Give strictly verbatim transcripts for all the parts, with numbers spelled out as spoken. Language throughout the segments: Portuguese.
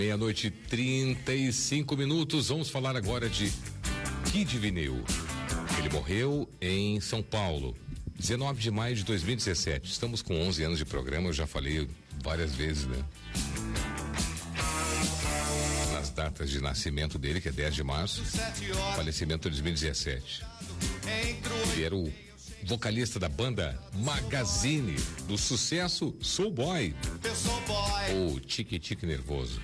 Meia-noite e trinta e cinco minutos. Vamos falar agora de Kid Vinil. Ele morreu em São Paulo, dezenove de maio de dois mil e dezessete. Estamos com onze anos de programa, eu já falei várias vezes, né? Nas datas de nascimento dele, que é dez de março, falecimento de dois mil e dezessete. Ele era o vocalista da banda Magazine, do sucesso Soul Boy, ou Tique Tique Nervoso.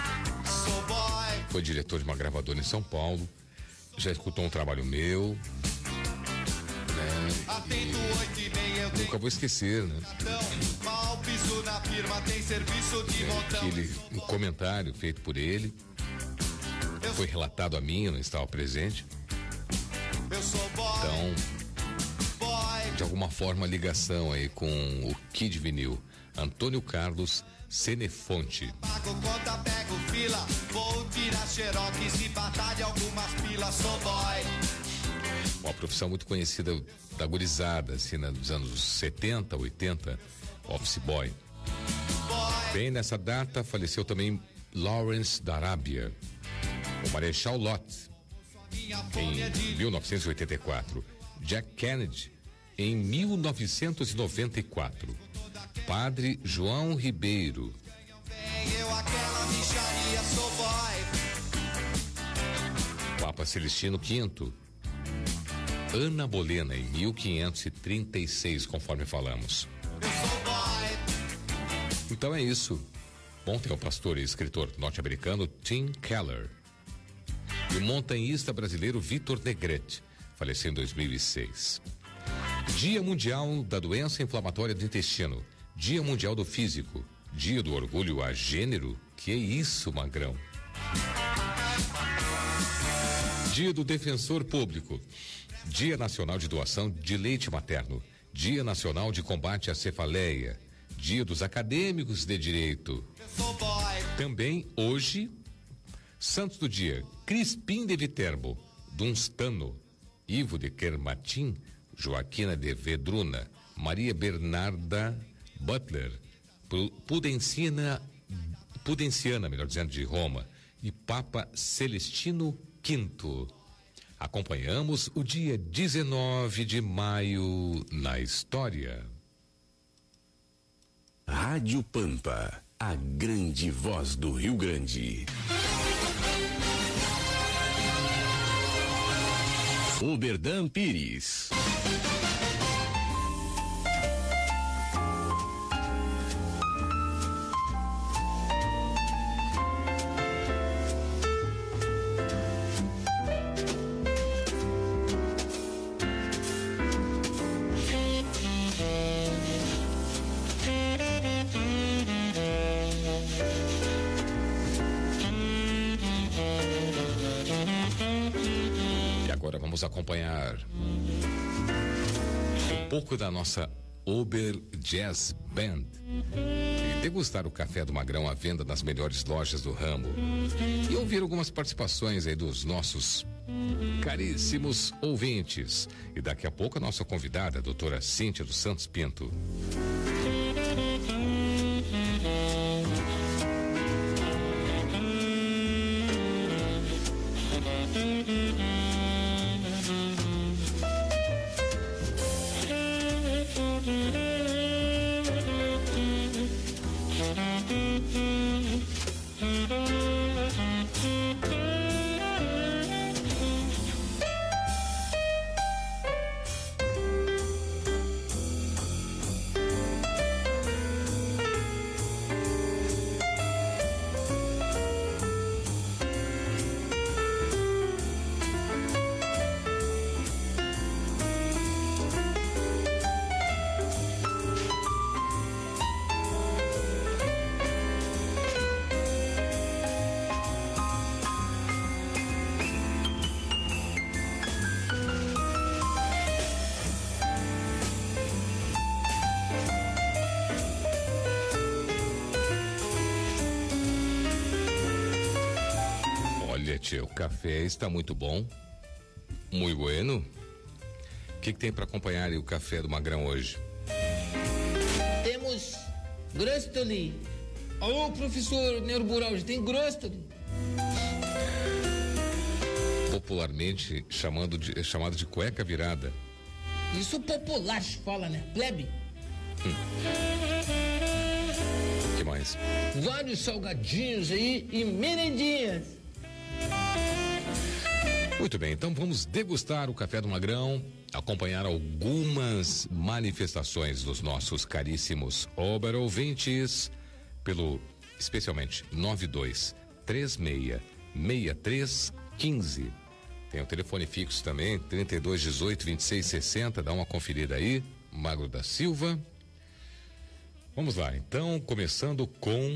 Foi diretor de uma gravadora em São Paulo, já escutou um trabalho meu, né? E nunca vou esquecer, né? É, aquele, um comentário feito por ele, foi relatado a mim, eu não estava presente. Então, de alguma forma, ligação aí com o Kid Vinil. Antônio Carlos Senefonte. Pago conta, pego fila, vou tirar xerox e batalha de algumas pilas, sou boy. Uma profissão muito conhecida da gurizada, assim, nos anos setenta, oitenta, office boy. boy. Bem nessa data faleceu também Lawrence da Arábia, o Marechal Lott, em mil novecentos e oitenta e quatro, Jack Kennedy, em mil novecentos e noventa e quatro, Padre João Ribeiro, Papa Celestino quinto, Ana Bolena, em mil quinhentos e trinta e seis, conforme falamos. Então é isso. Ontem o pastor e escritor norte-americano Tim Keller e o montanhista brasileiro Vitor Negrete faleceu em dois mil e seis. Dia Mundial da Doença Inflamatória do Intestino, Dia Mundial do Físico, Dia do Orgulho a Gênero. Que é isso, Magrão? Dia do Defensor Público, Dia Nacional de Doação de Leite Materno, Dia Nacional de Combate à Cefaleia, Dia dos Acadêmicos de Direito. Também hoje, Santos do Dia, Crispim de Viterbo, Dunstano, Ivo de Kermatim, Joaquina de Vedruna, Maria Bernarda Butler, Pudenciana, Pudenciana, melhor dizendo, de Roma, e Papa Celestino quinto. Acompanhamos o dia dezenove de maio na história. Rádio Pampa, a grande voz do Rio Grande. Oberdan Pires. Agora vamos acompanhar um pouco da nossa Ober Jazz Band e degustar o café do Magrão à venda nas melhores lojas do ramo e ouvir algumas participações aí dos nossos caríssimos ouvintes. E daqui a pouco a nossa convidada, a doutora Cíntia dos Santos Pinto. O café está muito bom, muito bueno. O que, que tem para acompanhar aí o café do Magrão hoje? Temos Grostoli, Alô, professor Neurobural, já tem grosso. Popularmente chamando de, chamado de cueca virada. Isso popular se fala, né? Plebe. Hum. O que mais? Vários salgadinhos aí e merendinhas. Muito bem, então vamos degustar o café do Magrão, acompanhar algumas manifestações dos nossos caríssimos Ober ouvintes pelo, especialmente, nove dois três seis seis três um cinco. Tem o telefone fixo também, trinta e dois dezoito vinte e seis sessenta, dá uma conferida aí, Magro da Silva. Vamos lá, então, começando com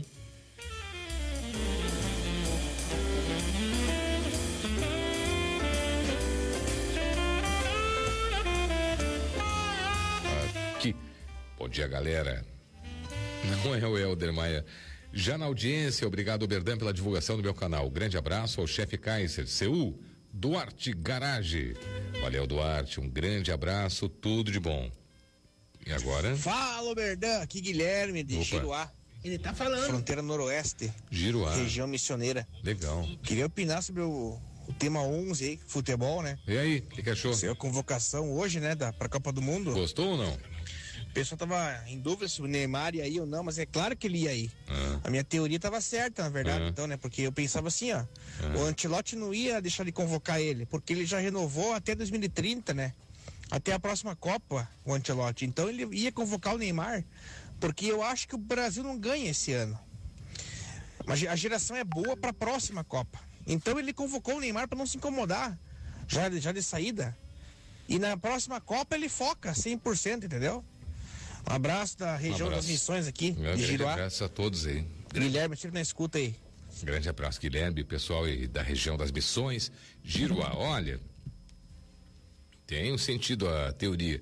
aqui. Bom dia, galera. Não é o Helder Maia. Já na audiência, obrigado, Berdan, pela divulgação do meu canal. Grande abraço ao chefe Kaiser, Seul, Duarte Garage. Valeu, Duarte, um grande abraço, tudo de bom. E agora? Fala, Berdan, aqui Guilherme de Opa. Giruá. Ele tá falando. Fronteira Noroeste. Giruá. Região missioneira. Legal. Queria opinar sobre o, o tema onze aí, futebol, né? E aí, o que, que achou? Saiu a convocação hoje, né, da, pra Copa do Mundo. Gostou ou não? O pessoal tava em dúvida se o Neymar ia ir ou não, mas é claro que ele ia ir. Ah. A minha teoria tava certa, na verdade, Ah. então, né? Porque eu pensava assim, ó, Ah. o Ancelotti não ia deixar de convocar ele, porque ele já renovou até dois mil e trinta, né? Até a próxima Copa, o Ancelotti. Então ele ia convocar o Neymar, porque eu acho que o Brasil não ganha esse ano. Mas a geração é boa para a próxima Copa. Então ele convocou o Neymar para não se incomodar, já, já de saída. E na próxima Copa ele foca cem por cento, entendeu? Um abraço da região Um abraço. das Missões aqui, Um de grande Giruá. abraço a todos aí. Guilherme, sempre na escuta aí. Grande abraço, Guilherme, pessoal aí da região das Missões, Giruá. Olha, tem um sentido a teoria,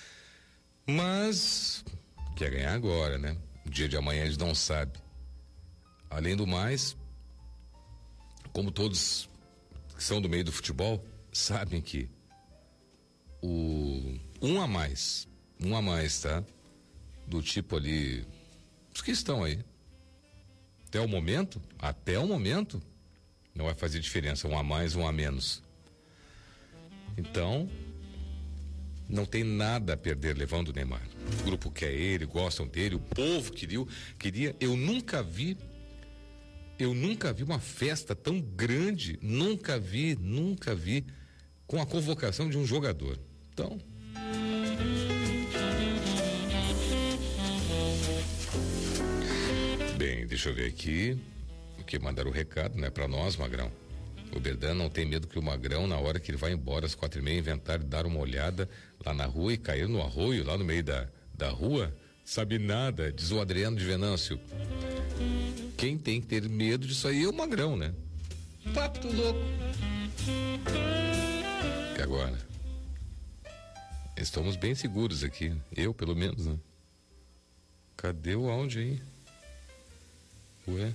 mas quer ganhar agora, né? O dia de amanhã eles não sabem. Além do mais, como todos que são do meio do futebol, sabem que o um a mais, um a mais, tá? Do tipo ali, os que estão aí. Até o momento, até o momento, não vai fazer diferença, um a mais, um a menos. Então, não tem nada a perder levando o Neymar. O grupo quer ele, gostam dele, o povo queria, queria. Eu nunca vi, eu nunca vi uma festa tão grande, nunca vi, nunca vi, com a convocação de um jogador. Então, bem, deixa eu ver aqui o que mandaram o recado, né, pra nós, Magrão. O Berdan não tem medo que o Magrão, na hora que ele vai embora às quatro e meia, inventar de dar uma olhada lá na rua e cair no arroio, lá no meio da, da rua, sabe nada, diz o Adriano de Venâncio. Quem tem que ter medo disso aí é o Magrão, né? Papo do louco. E agora? Estamos bem seguros aqui, eu pelo menos, né? Cadê o áudio aí? Ué?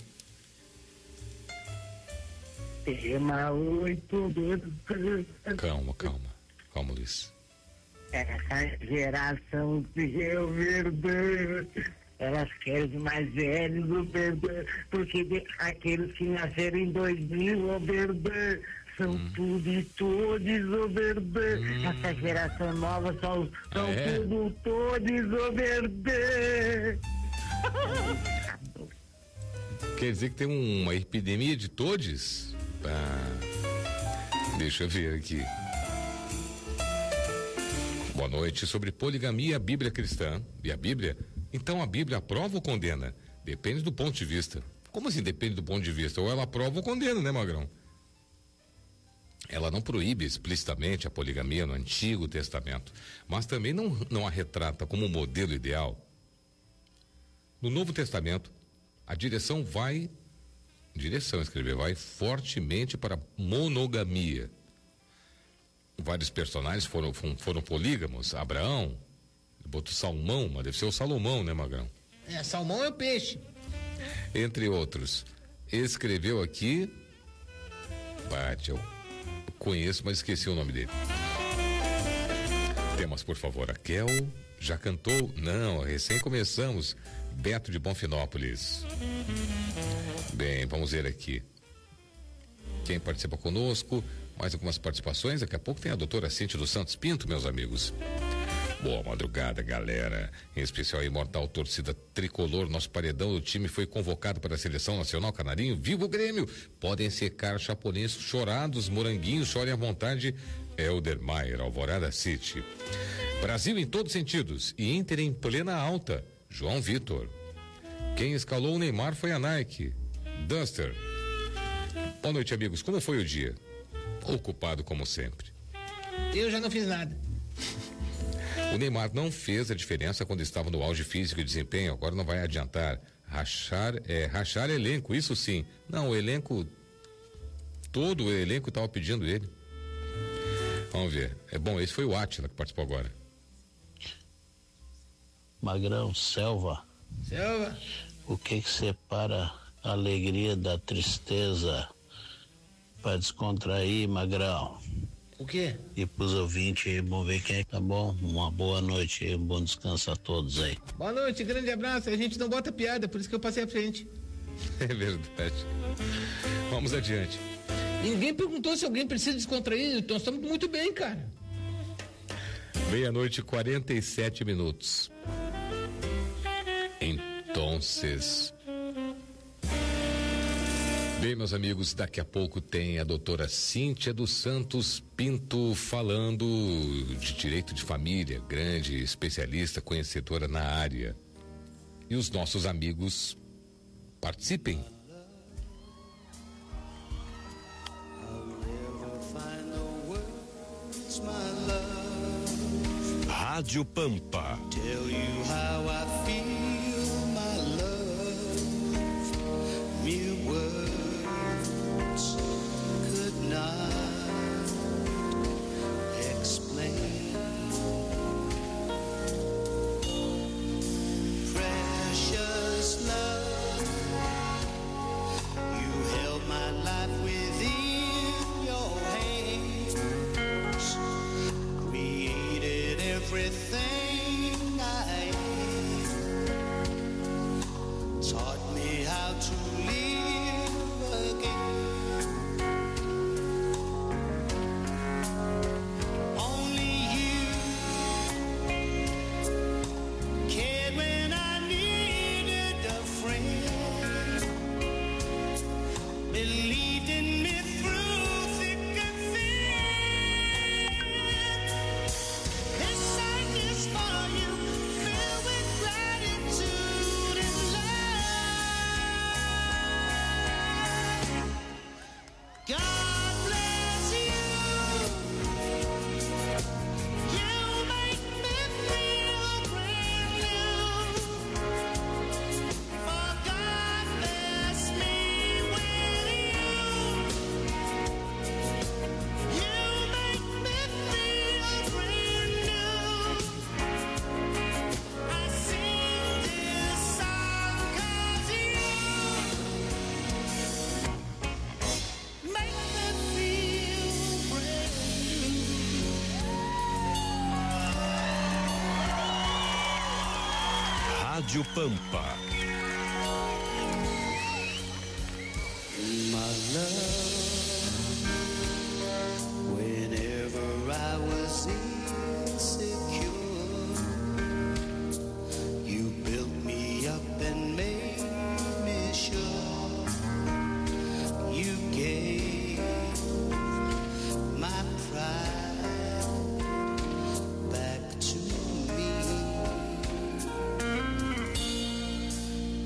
Tema oito do... Calma, calma. Calma, Luiz. Essa geração de eu verdade. Elas querem os mais velhos, o verdade. Porque de, aqueles que nasceram em dois mil, o verdade. São hum. tudo e todos, o verdade. Hum. Essa geração nova são, são ah, é? tudo todos, o verdade. Quer dizer que tem uma epidemia de todes? Ah, deixa eu ver aqui. Boa noite. Sobre poligamia, a Bíblia cristã. E a Bíblia? Então a Bíblia aprova ou condena? Depende do ponto de vista. Como assim depende do ponto de vista? Ou ela aprova ou condena, né, Magrão? Ela não proíbe explicitamente a poligamia no Antigo Testamento, mas também não, não a retrata como modelo ideal. No Novo Testamento, a direção vai... Direção, escrever, vai fortemente para monogamia. Vários personagens foram, foram, foram polígamos. Abraão, botou Salmão, mas deve ser o Salomão, né, Magrão? É, salmão é o peixe. Entre outros. Escreveu aqui. Bate, eu conheço, mas esqueci o nome dele. Temas, por favor. Raquel já cantou? Não, recém começamos. Beto de Bonfinópolis. Bem, vamos ver aqui. Quem participa conosco? Mais algumas participações. Daqui a pouco tem a doutora Cíntia dos Santos Pinto, meus amigos. Boa madrugada, galera. Em especial a imortal torcida tricolor. Nosso paredão do time foi convocado para a seleção nacional canarinho. Viva o Grêmio! Podem secar chaponeses chorados, moranguinhos, chorem à vontade. Helder Maier, Alvorada City. Brasil em todos sentidos e Inter em plena alta. João Vitor. Quem escalou o Neymar foi a Nike. Duster. Boa noite, amigos. Como foi o dia? Ocupado como sempre. Eu já não fiz nada. O Neymar não fez a diferença quando estava no auge físico e desempenho, agora não vai adiantar. Rachar, é, rachar elenco, isso sim. Não, o elenco, todo o elenco estava pedindo ele. Vamos ver. É bom, esse foi o Átila que participou agora. Magrão, Selva. Selva. O que que separa a alegria da tristeza para descontrair, Magrão? O quê? E pros ouvintes aí, vamos ver quem é. Tá bom? Uma boa noite aí, um bom descanso a todos aí. Boa noite, grande abraço. A gente não bota piada, por isso que eu passei à frente. É verdade. Vamos adiante. Ninguém perguntou se alguém precisa descontrair, então estamos muito bem, cara. Meia-noite e quarenta e sete minutos. Entonces. Bem, meus amigos, daqui a pouco tem a doutora Cíntia dos Santos Pinto falando de direito de família, grande especialista, conhecedora na área. E os nossos amigos participem. Rádio Pampa. Tell you how I feel, my love. Mere words could not explain. Precious love, you held my life within your hands, created everything I am, taught me how to live again. Only you cared when I needed a friend, believed in me through thick and thin. This song is for you, filled with gratitude and love. God bless you. You make me feel brand new. For God bless me with you. You make me feel brand new. I sing this song 'cause you make me feel brand new. Rádio Pampa. My love, whenever I was insecure, you built me up and made me sure. You gave my pride back to me.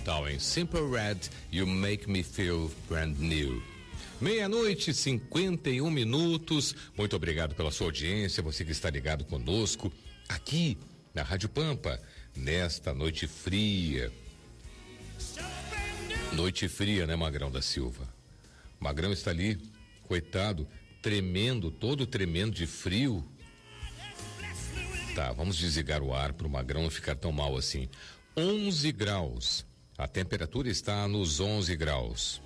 tal, hein? Simple Red, You Make Me Feel Brand New. Meia-noite, cinquenta e um minutos. Muito obrigado pela sua audiência, você que está ligado conosco aqui na Rádio Pampa, nesta noite fria. Noite fria, né, Magrão da Silva? Magrão está ali, coitado, tremendo, todo tremendo de frio. Tá, vamos desligar o ar para o Magrão não ficar tão mal assim. onze graus. A temperatura está nos onze graus.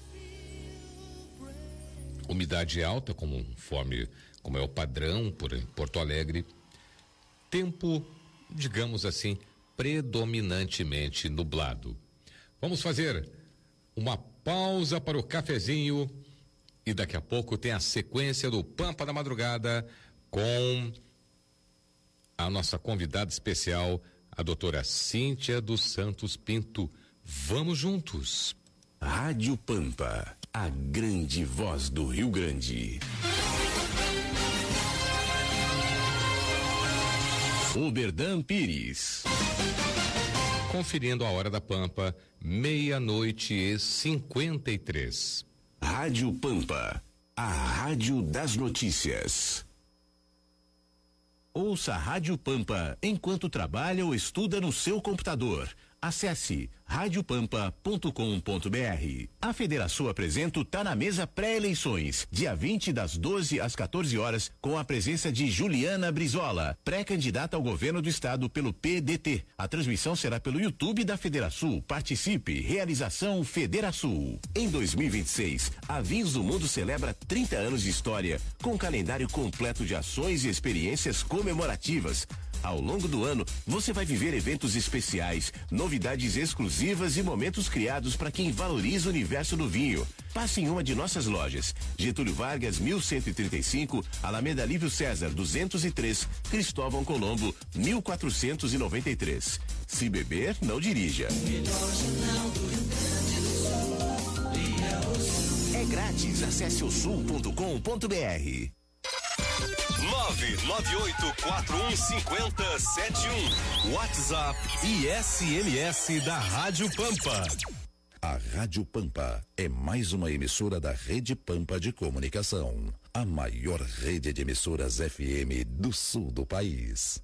Umidade alta, conforme como é o padrão por Porto Alegre. Tempo, digamos assim, predominantemente nublado. Vamos fazer uma pausa para o cafezinho e daqui a pouco tem a sequência do Pampa da Madrugada com a nossa convidada especial, a doutora Cíntia dos Santos Pinto. Vamos juntos. Rádio Pampa, a grande voz do Rio Grande. Oberdan Pires. Conferindo a hora da Pampa, meia-noite e cinquenta e três. Rádio Pampa, a rádio das notícias. Ouça a Rádio Pampa enquanto trabalha ou estuda no seu computador. Acesse rádio pampa ponto com ponto br. A Federação apresenta o Tá na Mesa pré-eleições, dia vinte das doze às quatorze horas, com a presença de Juliana Brizola, pré-candidata ao governo do estado pelo P D T. A transmissão será pelo YouTube da Federação. Participe. Realização Federação. Em dois mil e vinte e seis, a Vinhos do Mundo celebra trinta anos de história, com um calendário completo de ações e experiências comemorativas. Ao longo do ano, você vai viver eventos especiais, novidades exclusivas e momentos criados para quem valoriza o universo do vinho. Passe em uma de nossas lojas. Getúlio Vargas, mil cento e trinta e cinco, Alameda Lívio César, duzentos e três, Cristóvão Colombo, mil quatrocentos e noventa e três. Se beber, não dirija. É grátis. Acesse o sul ponto com ponto br. nove nove oito quatro um cinco zero sete um. WhatsApp e S M S da Rádio Pampa. A Rádio Pampa é mais uma emissora da Rede Pampa de Comunicação, a maior rede de emissoras F M do sul do país.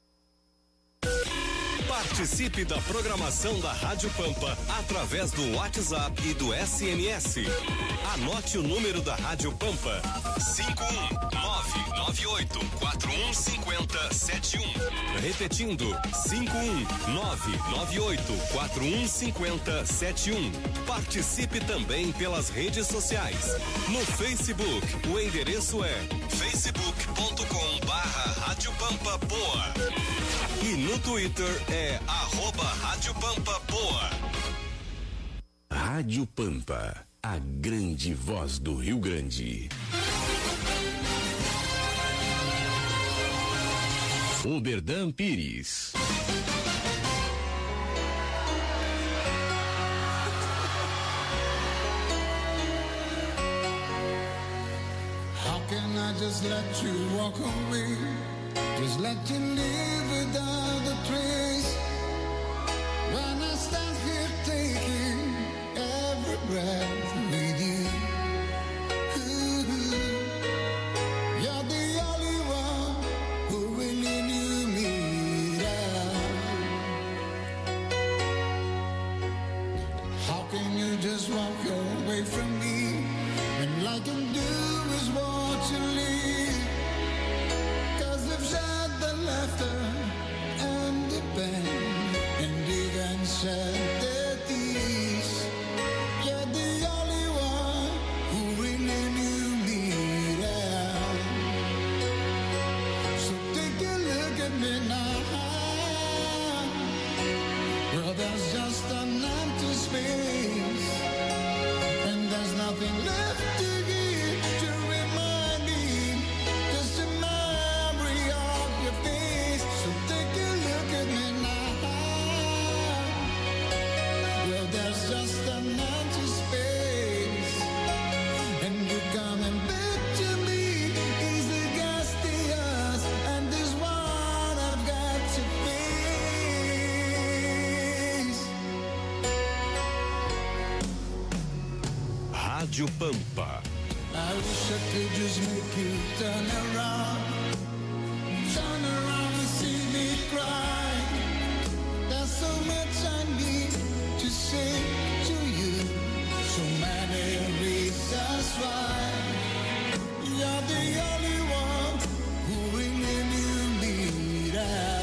Participe da programação da Rádio Pampa através do WhatsApp e do S M S. Anote o número da Rádio Pampa: cinco um nove nove oito quatro um cinco zero sete um. Repetindo: cinco um nove nove oito quatro um cinco zero sete um. Participe também pelas redes sociais. No Facebook, o endereço é facebook ponto com barra Rádio Pampa Poa. E no Twitter é arroba Rádio Pampa Poa. Rádio Pampa, a grande voz do Rio Grande. Oberdan Pires. How can I just let you walk away? Just let you live without a trace. When I stand here taking every breath with you. Ooh, you're the only one who really knew me down. How can you just walk away from me when all I can do is watch you leave? Laughter and the pain and even sad the tears. You're the only Rádio Pampa. I wish I could just make you turn around, turn around and see me cry. There's so much I need to say to you, so many reasons why. You're the only one who really knew me down.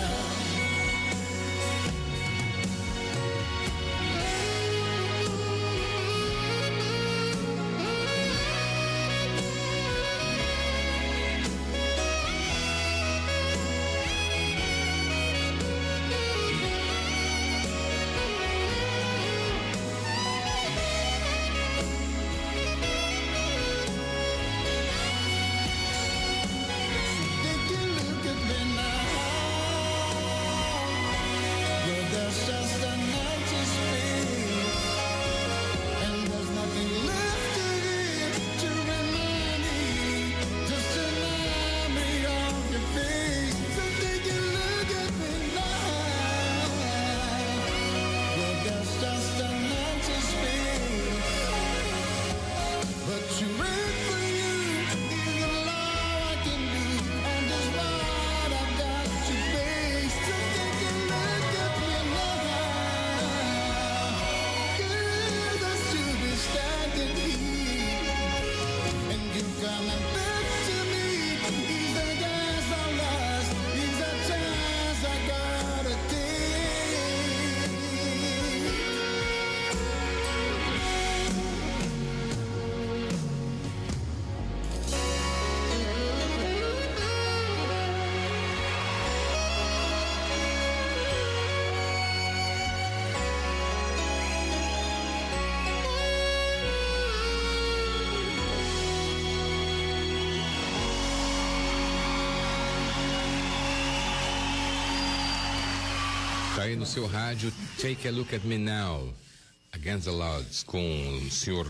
Tá aí no seu rádio, Take a Look at Me Now, Against the Odds, com o senhor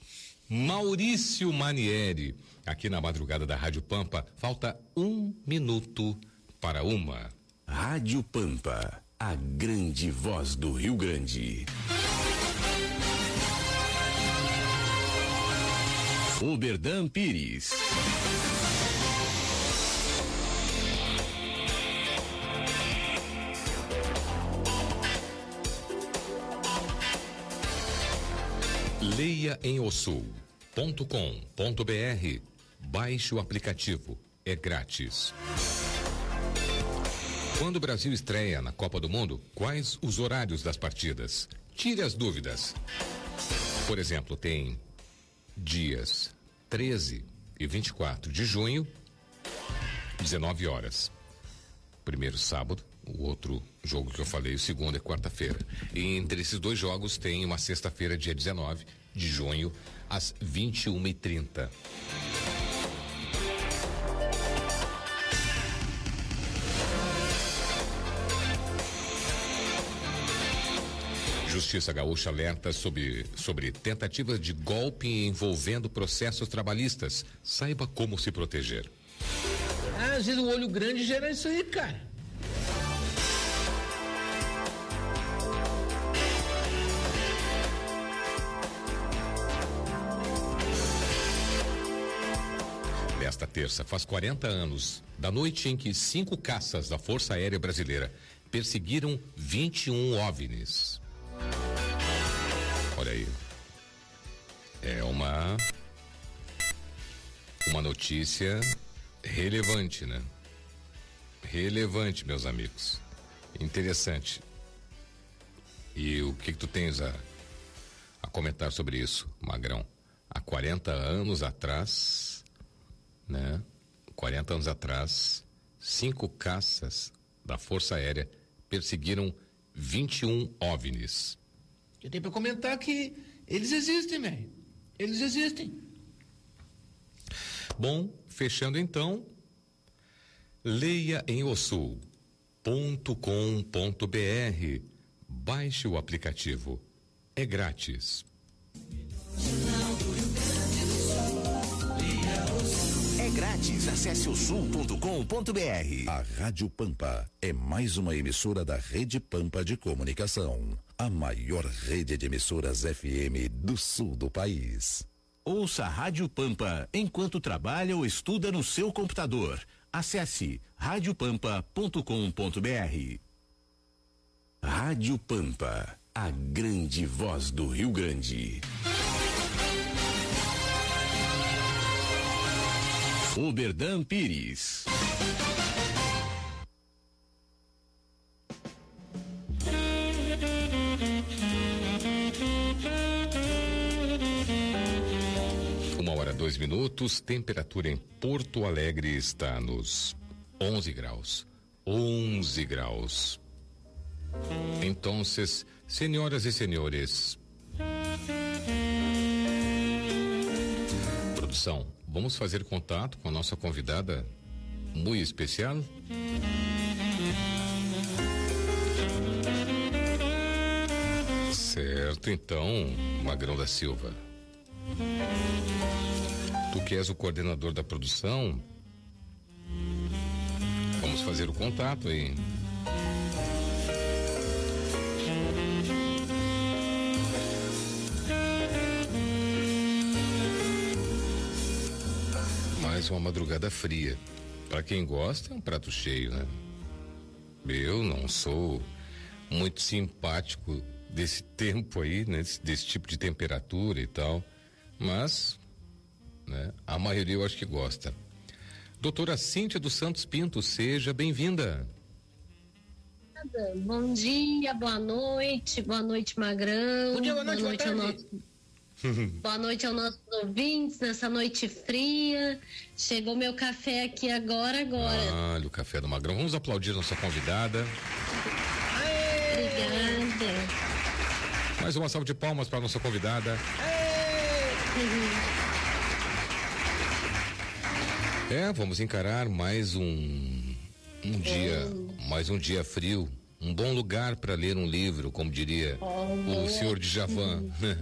Maurício Manieri, aqui na madrugada da Rádio Pampa. Falta um minuto para uma. Rádio Pampa, a grande voz do Rio Grande. Oberdan Pires. leia em osul ponto com ponto br. Baixe o aplicativo, é grátis. Quando o Brasil estreia na Copa do Mundo, quais os horários das partidas? Tire as dúvidas. Por exemplo, tem dias treze e vinte e quatro de junho, dezenove horas. Primeiro sábado, o outro jogo que eu falei, o segundo é quarta-feira. E entre esses dois jogos tem uma sexta-feira, dia dezenove de junho, às vinte e uma e trinta. Justiça Gaúcha alerta sobre, sobre tentativas de golpe envolvendo processos trabalhistas. Saiba como se proteger. Ah, às vezes o olho grande gera isso aí, cara. Nesta terça, faz quarenta anos da noite em que cinco caças da Força Aérea Brasileira perseguiram vinte e um OVNIs. Olha aí. É uma uma notícia relevante, né? Relevante, meus amigos. Interessante. E o que, que tu tens a, a comentar sobre isso, Magrão? Há quarenta anos atrás, né? quarenta anos atrás, cinco caças da Força Aérea perseguiram vinte e um OVNIs. Eu tenho pra comentar que eles existem, velho. Eles existem. Bom, fechando então, leia em osul ponto com ponto br. Baixe o aplicativo. É grátis. É grátis. Acesse o sul ponto com ponto br. A Rádio Pampa é mais uma emissora da Rede Pampa de Comunicação. A maior rede de emissoras F M do sul do país. Ouça a Rádio Pampa enquanto trabalha ou estuda no seu computador. Acesse rádio pampa ponto com ponto br. Rádio Pampa, a grande voz do Rio Grande. Oberdan Pires. Uma hora, dois minutos, temperatura em Porto Alegre está nos onze graus. onze graus. Então, senhoras e senhores. Produção, vamos fazer contato com a nossa convidada muito especial. Certo, então, Magrão da Silva. Tu que és o coordenador da produção, vamos fazer o contato aí. Mais uma madrugada fria. Para quem gosta, é um prato cheio, né? Eu não sou muito simpático desse tempo aí, né? Desse, desse tipo de temperatura e tal, mas, né? A maioria eu acho que gosta. Doutora Cíntia dos Santos Pinto, seja bem-vinda. Bom dia, boa noite, boa noite, Magrão. Bom dia, boa noite, boa noite ao nosso, boa noite aos nossos ouvintes nessa noite fria. Chegou meu café aqui agora, agora. Olha o café do Magrão. Vamos aplaudir nossa convidada. Obrigada. Mais uma salva de palmas para nossa convidada. É, vamos encarar mais um um dia, mais um dia frio, um bom lugar para ler um livro, como diria oh, o senhor Djavan.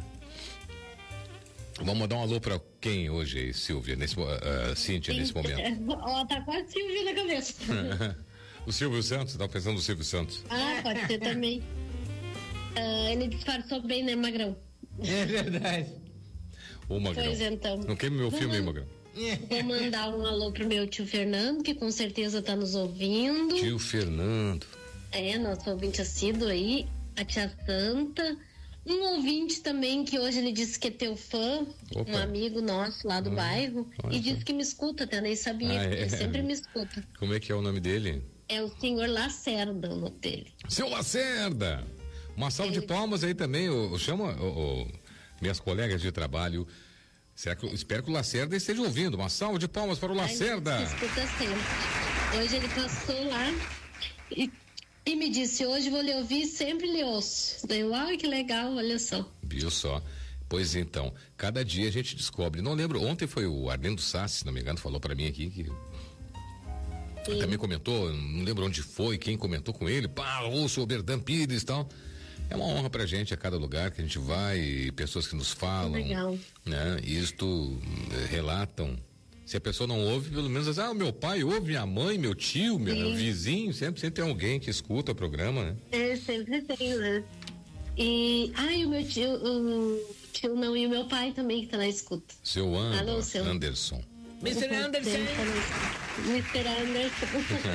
Vamos mandar um alô para quem hoje, Silvia, nesse, uh, Cíntia, nesse momento? Ó, tá quase Silvia na cabeça. O Silvio Santos, tava pensando no Silvio Santos. Ah, pode ser também. Uh, ele disfarçou bem, né, Magrão? É verdade. Ô, Magrão. Pois então. Não queime meu filme aí, Magrão. Vou mandar um alô pro meu tio Fernando, que com certeza tá nos ouvindo. Tio Fernando. É, nosso ouvinte assíduo aí. A tia Santa. Um ouvinte também que hoje ele disse que é teu fã. Opa. Um amigo nosso lá do ah, bairro. E disse que me escuta, até nem sabia. Ah, é? Ele sempre me escuta. Como é que é o nome dele? É o senhor Lacerda, o nome dele. Seu Lacerda! Uma salva é. de palmas aí também. Eu, chama o, o, minhas colegas de trabalho. Será que, espero que o Lacerda esteja ouvindo. Uma salva de palmas para o Lacerda. Ai, escuta sempre. Hoje ele passou lá e, e me disse, hoje vou lhe ouvir, sempre lhe ouço. Daí, uau, que legal, olha só. Viu só? Pois então, cada dia a gente descobre. Não lembro, ontem foi o Arlindo Sassi, se não me engano, falou para mim aqui que... Sim. Também comentou, não lembro onde foi, quem comentou com ele, pá, ouço o Oberdan Pires e tal. É uma honra pra gente a cada lugar que a gente vai, pessoas que nos falam. Legal. Né? E isto eh, relatam. Se a pessoa não ouve, pelo menos diz, ah, o meu pai ouve, minha mãe, meu tio, meu, meu vizinho, sempre, sempre tem alguém que escuta o programa, né? É, sempre tem, né? E, ai, o meu tio, o tio não, e o meu pai também que tá na escuta. Seu An- Alô, seu Anderson. mister Anderson. mister Anderson.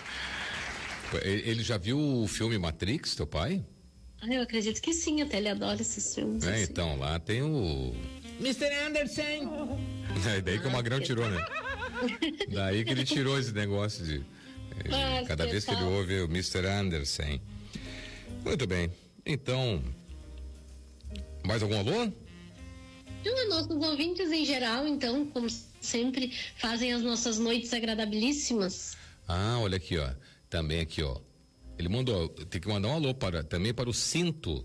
Ele já viu o filme Matrix, teu pai? Ah, eu acredito que sim, até ele adora esses filmes. É, assim. então, lá tem o... mister Anderson. É daí que ah, o Magrão que... tirou, né? Daí que ele tirou esse negócio de... de ah, cada que vez tal. que ele ouve o mister Anderson. Muito bem, então... Mais algum alô? Não, nossos ouvintes em geral, então, como sempre, fazem as nossas noites agradabilíssimas. Ah, olha aqui, ó. Também aqui, ó. Ele mandou, tem que mandar um alô para, também para o Cinto.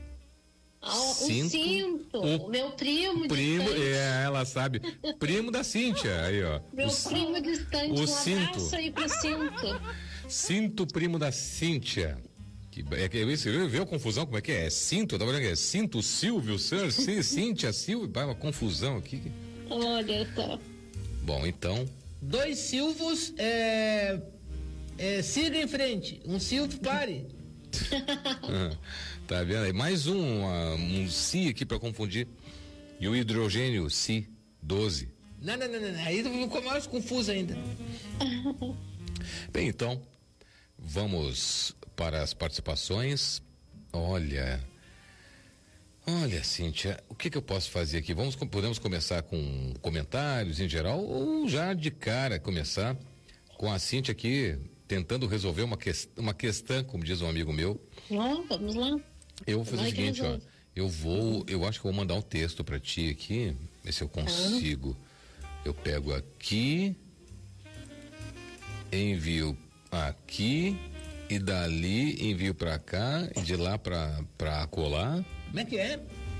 Oh, Cinto, o Cinto, o meu primo. Primo, distante. é, ela sabe. Primo da Cíntia, aí, ó. Meu o, primo distante, o um Cinto. abraço aí pro Cinto. Cinto, primo da Cíntia. Que, é que eu vi a confusão, como é que é? É Cinto, tá vendo que é? Cinto, Silvio, Sir, Cíntia, Silvio, vai uma confusão aqui. Olha só. Bom, então. Dois Silvos, é... É, siga em frente, um Silvio pare. Tá vendo aí? Mais um, uh, um si aqui pra confundir. E o hidrogênio Si doze. Não, não, não, não, aí ficou mais confuso ainda. Bem, então, vamos para as participações. Olha, olha, Cíntia, o que que eu posso fazer aqui? Vamos, podemos começar com comentários em geral ou já de cara começar com a Cíntia aqui tentando resolver uma, que, uma questão, como diz um amigo meu. Oh, vamos lá. Eu vou fazer Vai o seguinte, ó, eu vou, eu acho que eu vou mandar um texto para ti aqui, ver se eu consigo. Eu pego aqui, envio aqui e dali envio para cá e de lá para para colar. Como é que é?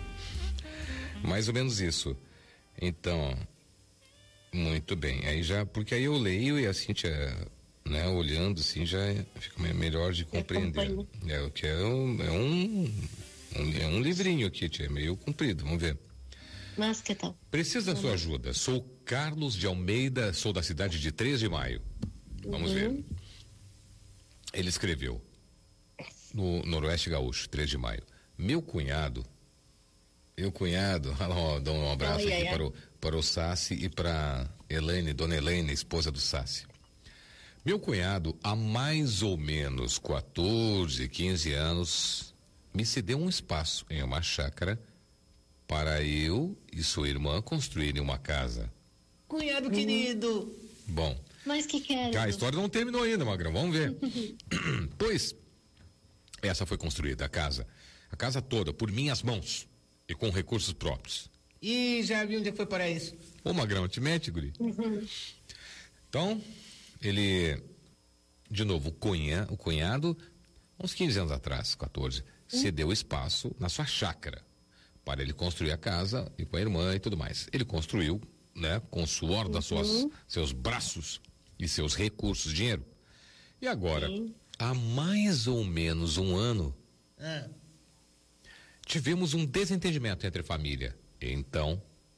Mais ou menos isso. Então, muito bem. Aí já, porque aí eu leio e a Cíntia, né, olhando assim já fica melhor de compreender. É o que é um, é um, um é um livrinho aqui, tia, é meio comprido. Vamos ver. Mas que tal? Preciso da sua ajuda. Sou Carlos de Almeida, sou da cidade de três de maio. Vamos Uhum. ver. Ele escreveu no Noroeste Gaúcho, três de maio. Meu cunhado, meu cunhado, ó, dá um abraço Ai, aqui ai, para ai. o, para o Sassi e para Elaine, dona Elaine, esposa do Sassi. Meu cunhado, há mais ou menos quatorze, quinze anos, me cedeu um espaço em uma chácara para eu e sua irmã construírem uma casa. Cunhado querido. Bom, Mas que quero. a história não terminou ainda, Magrão, vamos ver. Pois, essa foi construída, a casa, a casa toda, por minhas mãos e com recursos próprios. E já vi onde foi para isso. Ô, Magrão, te mete, guri? Então, ele, de novo, o, cunha, o cunhado, uns quinze anos atrás, quatorze, cedeu espaço na sua chácara para ele construir a casa e com a irmã e tudo mais. Ele construiu, né, com o suor das suas, seus braços e seus recursos, dinheiro. E agora, há mais ou menos um ano, Ah. tivemos um desentendimento entre a família. Então,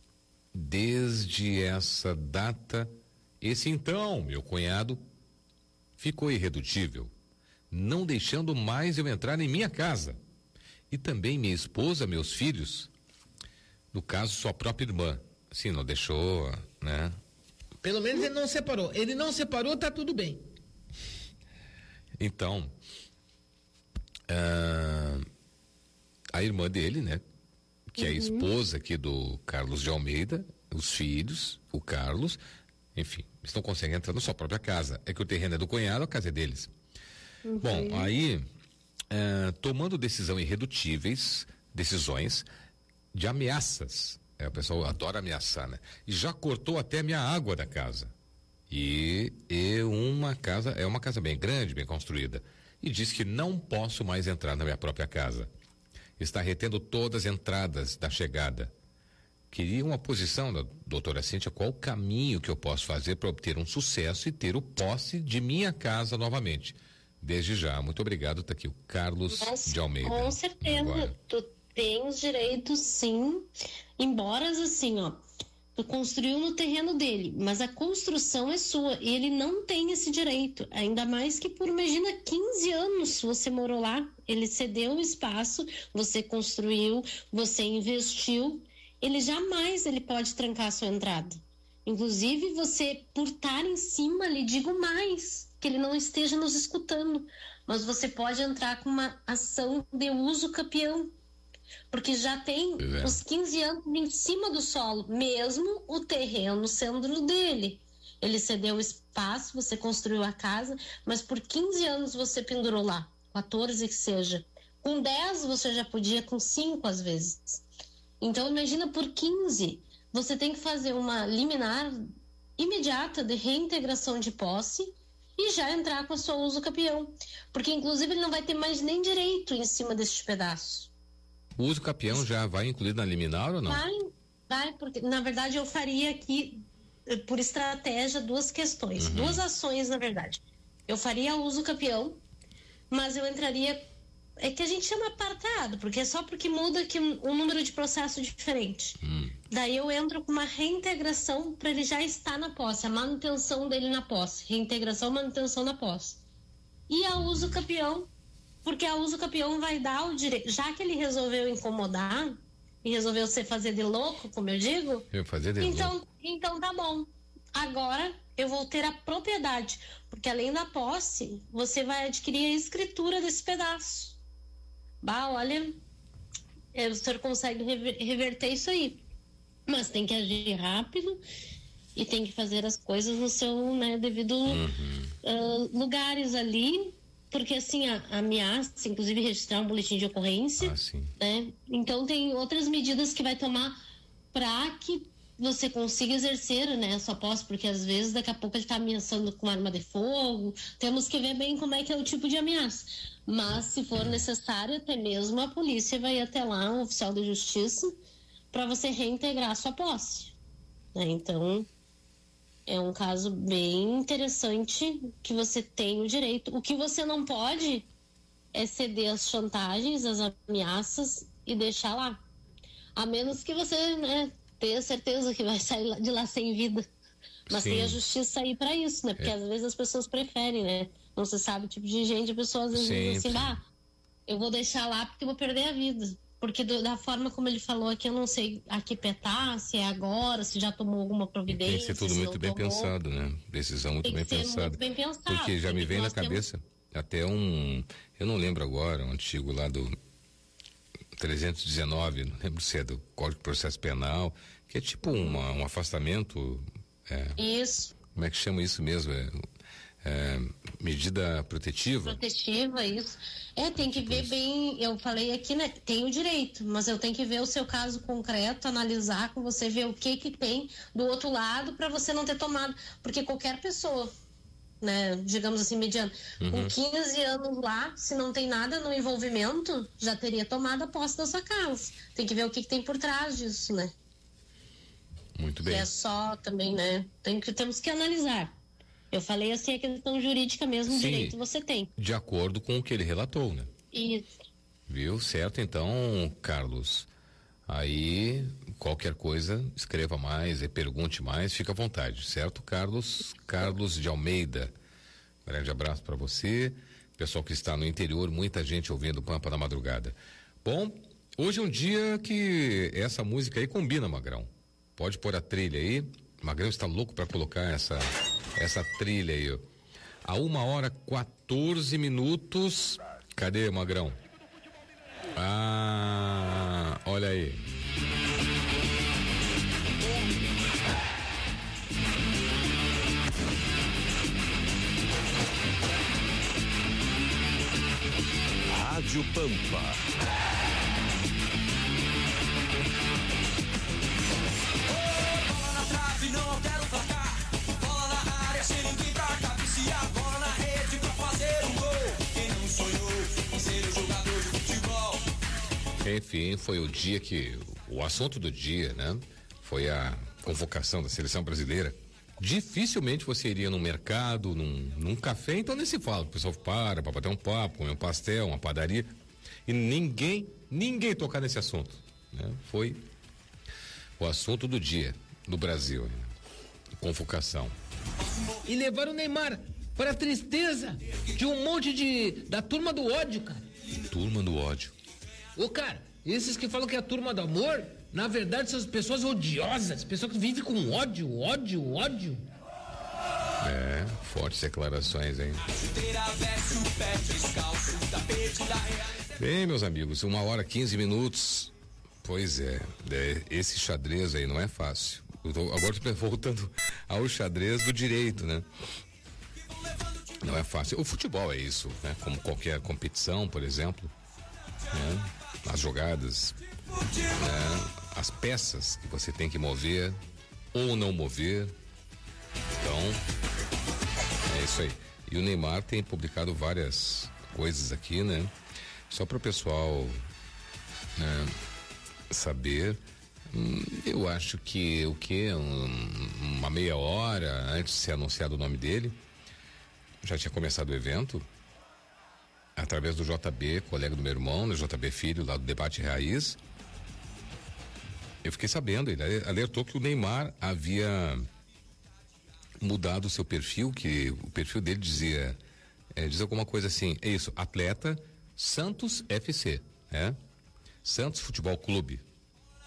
desde essa data, esse então, meu cunhado, ficou irredutível, não deixando mais eu entrar em minha casa. E também minha esposa, meus filhos, no caso, sua própria irmã. Assim, não deixou, né? Pelo menos ele não separou. Ele não separou, tá tudo bem. Então, ah, a irmã dele, né? Que é a esposa aqui do Carlos de Almeida, os filhos, o Carlos, enfim, eles não conseguem entrar na sua própria casa. É que o terreno é do cunhado, a casa é deles. Bom, aí, ah, tomando decisão irredutíveis, decisões de ameaças. É, o pessoal adora ameaçar, né? E já cortou até a minha água da casa. E, e uma casa, é uma casa bem grande, bem construída. E diz que não posso mais entrar na minha própria casa. Está retendo todas as entradas da chegada. Queria uma posição da doutora Cíntia, qual o caminho que eu posso fazer para obter um sucesso e ter o posse de minha casa novamente. Desde já, muito obrigado, tá aqui o Carlos Mas, de Almeida. com certeza, Agora. tu tem os direitos sim, embora assim, ó, tu construiu no terreno dele, mas a construção é sua e ele não tem esse direito, ainda mais que por, imagina, quinze anos você morou lá, ele cedeu o espaço, você construiu, você investiu, ele jamais ele pode trancar a sua entrada. Inclusive, você, por estar em cima, lhe digo mais, que ele não esteja nos escutando, mas você pode entrar com uma ação de uso capião, porque já tem É. os quinze anos em cima do solo, mesmo o terreno sendo dele. Ele cedeu o espaço, você construiu a casa, mas por quinze anos você pendurou lá, quatorze que seja. Com dez você já podia, com cinco às vezes. Então imagina por quinze, você tem que fazer uma liminar imediata de reintegração de posse e já entrar com a sua uso capião, porque inclusive ele não vai ter mais nem direito em cima deste pedaço. O uso capião já vai incluído na liminar ou não? Vai, vai, porque na verdade eu faria aqui, eh, por estratégia, duas questões, duas ações na verdade. Eu faria uso capião, mas eu entraria, é que a gente chama apartado, porque é só porque muda que um número de processo diferente. Hum. Daí eu entro com uma reintegração para ele já estar na posse, a manutenção dele na posse, reintegração, manutenção na posse. E a uso capião, porque a uso capião vai dar o direito, já que ele resolveu incomodar, e resolveu se fazer de louco, como eu digo, eu fazer de então, louco. então tá bom. Agora eu vou ter a propriedade, porque além da posse, você vai adquirir a escritura desse pedaço. Bah, olha, o senhor consegue rever, reverter isso aí, mas tem que agir rápido e tem que fazer as coisas no seu, né, devido uhum. uh, lugares ali, porque assim, a, a ameaça, inclusive registrar um boletim de ocorrência, ah, sim. né? Então tem outras medidas que vai tomar para que você consiga exercer, né, a sua posse, porque às vezes daqui a pouco ele está ameaçando com arma de fogo, temos que ver bem como é que é o tipo de ameaça, mas se for necessário, até mesmo a polícia vai até lá, um oficial de justiça, para você reintegrar a sua posse, né? Então é um caso bem interessante que você tem o direito. O que você não pode é ceder às chantagens, às ameaças e deixar lá, a menos que você, né, tenha certeza que vai sair de lá sem vida. Mas Sim. tem a justiça aí para isso, né? Porque é. às vezes as pessoas preferem, né? Não se sabe o tipo de gente, a pessoa às vezes diz assim, bah, eu vou deixar lá porque eu vou perder a vida. Porque do, da forma como ele falou aqui, eu não sei a que petar, se é agora, se já tomou alguma providência. Tem que ser tudo muito bem tomou. pensado, né? Decisão muito, bem, pensada. muito bem pensada. Porque já me vem na cabeça temos... até um, eu não lembro agora, um artigo lá do trezentos e dezenove, não lembro se é do Código de Processo Penal, que é tipo uma, um afastamento. É, isso. Como é que chama isso mesmo? É, é, medida protetiva. Protetiva, isso. É, tem que ver bem, eu falei aqui, né? Tem o direito, mas eu tenho que ver o seu caso concreto, analisar com você, ver o que que tem do outro lado para você não ter tomado, porque qualquer pessoa, né, digamos assim, mediano, uhum. com quinze anos lá, se não tem nada no envolvimento, já teria tomado a posse da sua casa. Tem que ver o que que tem por trás disso, né? Muito bem. Que é só também, né? Tem que, temos que analisar. Eu falei assim, a questão jurídica mesmo, Sim, direito você tem. De acordo com o que ele relatou, né? Isso. Viu? Certo, então, Carlos, aí qualquer coisa, escreva mais e pergunte mais, fica à vontade, certo, Carlos? Carlos de Almeida, grande abraço para você, pessoal que está no interior, muita gente ouvindo Pampa na madrugada. Bom, hoje é um dia que essa música aí combina, Magrão. Pode pôr a trilha aí, Magrão está louco para colocar essa essa trilha aí, ó. A uma hora quatorze minutos. Cadê, Magrão? Ah, olha aí. Rádio Pampa. Enfim, foi o dia que, o assunto do dia, né? Foi a convocação da seleção brasileira. Dificilmente você iria num mercado, num, num café, então nem se fala. O pessoal para para bater um papo, comer um pastel, uma padaria. E ninguém, ninguém tocar nesse assunto, né? Foi o assunto do dia no Brasil, né? Convocação. E levaram o Neymar para a tristeza de um monte de da turma do ódio, cara. Turma do ódio. Ô, cara, esses que falam que é a turma do amor, na verdade são as pessoas odiosas, pessoas que vivem com ódio, ódio, ódio. É, fortes declarações, hein? Bem, meus amigos, uma hora quinze minutos. Pois é, é esse xadrez aí não é fácil. Eu tô, agora estou voltando ao xadrez do direito, né? Não é fácil. O futebol é isso, né? Como qualquer competição, por exemplo, né? As jogadas, né? As peças que você tem que mover ou não mover. Então, é isso aí. E o Neymar tem publicado várias coisas aqui, né? Só para o pessoal, né, saber. Hum, eu acho que o que? Um, uma meia hora antes de ser anunciado o nome dele, já tinha começado o evento. Através do J B, colega do meu irmão, do J B Filho, lá do Debate Raiz. Eu fiquei sabendo, ele alertou que o Neymar havia mudado o seu perfil, que o perfil dele dizia, é, diz alguma coisa assim, é isso, atleta Santos F C, é? Santos Futebol Clube.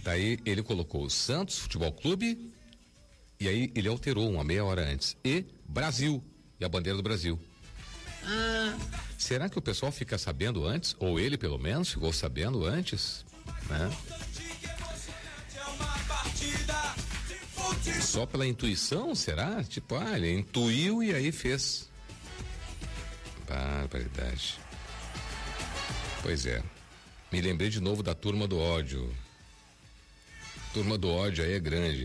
Daí ele colocou Santos Futebol Clube e aí ele alterou uma meia hora antes. E Brasil, e a bandeira do Brasil. Ah. Será que o pessoal fica sabendo antes? Ou ele, pelo menos, ficou sabendo antes? Né? Só pela intuição, será? Tipo, ah, ele intuiu e aí fez. Barbaridade. Pois é. Me lembrei de novo da turma do ódio. Turma do ódio aí é grande.